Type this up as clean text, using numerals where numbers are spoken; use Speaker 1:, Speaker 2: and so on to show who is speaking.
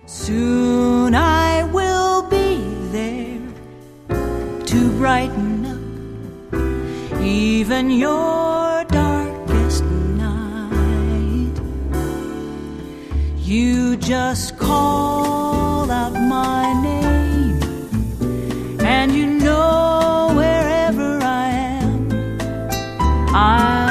Speaker 1: Soon I will be there to brighten up even your darkest night. You just call out my name, and you know wherever I am,